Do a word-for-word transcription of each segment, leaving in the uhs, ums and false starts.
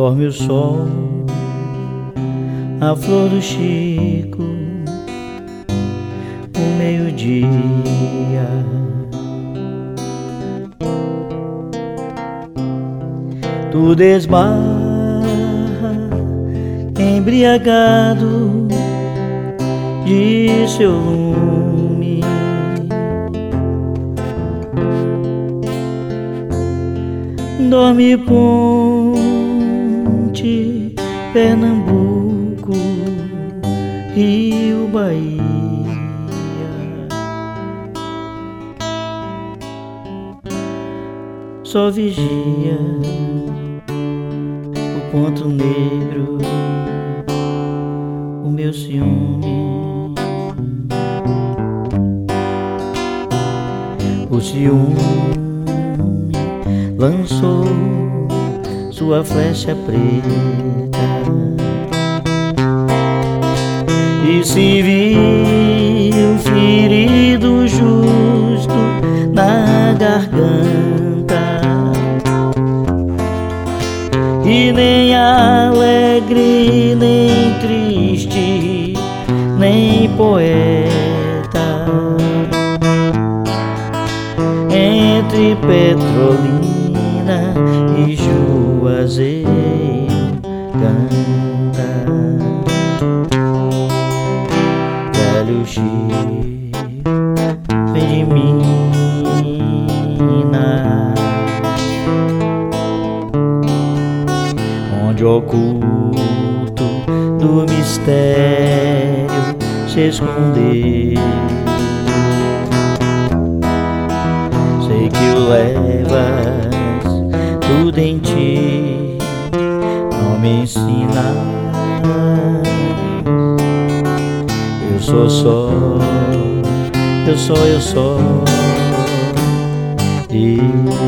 dorme o sol, a flor do Chico, o meio-dia. Tu desbarra, embriagado de seu lume, dorme Ponte, Pernambuco, Rio, Bahia. Só vigia o ponto negro, o meu ciúme. O ciúme lançou sua flecha preta e se viu ferido justo na garganta, e nem alegre, nem triste, nem poeta, entre Petrolina e Juazeiro canta. Velho Chico, vem de Minas, onde oculto do mistério se escondeu. Sei que o levas tudo em ti, não me ensina. Eu sou só, eu sou, eu sou e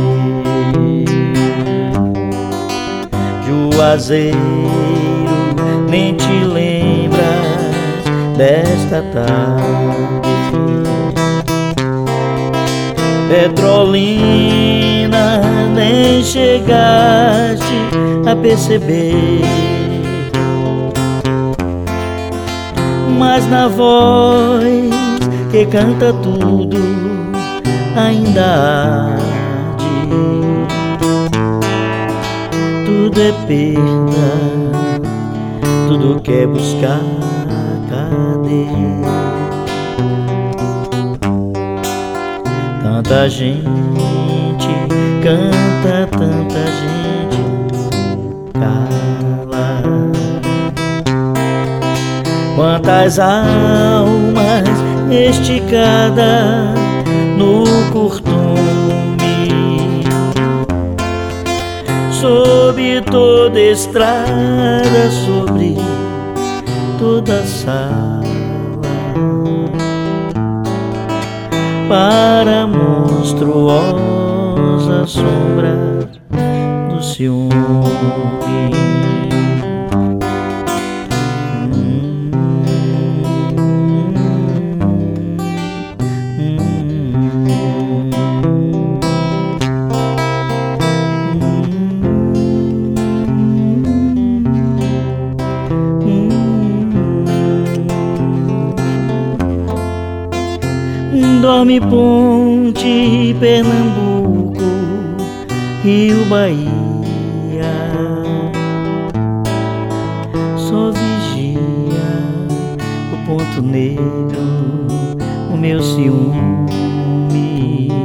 Juazeiro, nem te lembras desta tarde. Petrolina, nem chegaste a perceber, mas na voz que canta tudo ainda arde. Tudo é perda, tudo quer buscar cadê? Tanta gente canta, tanta gente cala. Quantas almas esticadas no curtume, sob toda estrada, sobre toda sala, para a monstruosa sombra do ciúme. Hum, hum, hum. Dorme Ponte, Pernambuco, Rio, Bahia. Só vigia o ponto negro, o meu ciúme.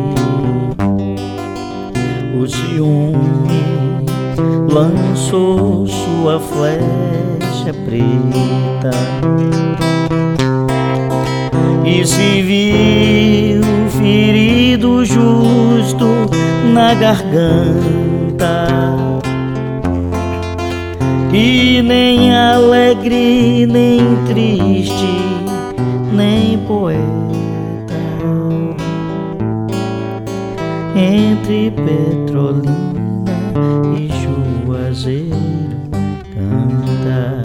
O ciúme lançou sua flecha preta e se viu ferido justo na garganta, e nem alegre, nem triste, nem poeta, entre Petrolina e Juazeiro canta.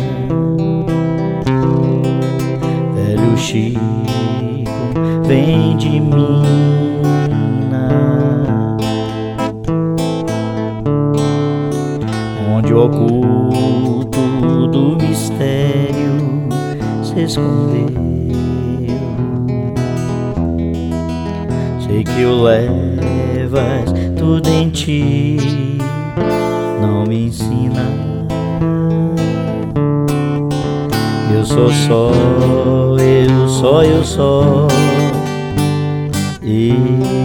Velho Chico, vem de Minas, onde oculto escondeu. Sei que o levas tudo em ti, não me ensina. Eu sou só, eu só, eu só, eu,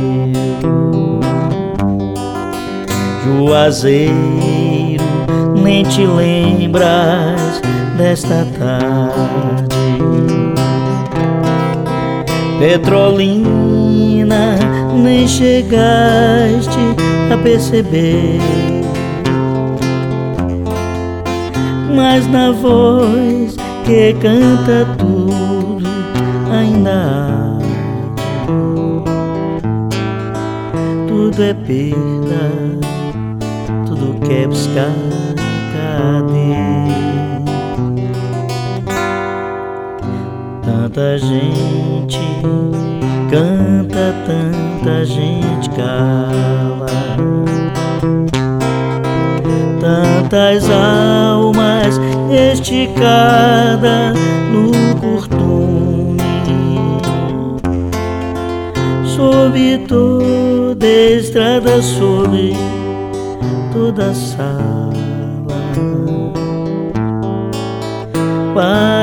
Juazeiro, nem te lembras desta tarde. Petrolina, nem chegaste a perceber, mas na voz que canta tudo ainda arde. Tudo é perda, tudo quer buscar cadê? Tanta gente canta, tanta gente cala, tantas almas esticadas no curtume, sob toda estrada, sob toda sala.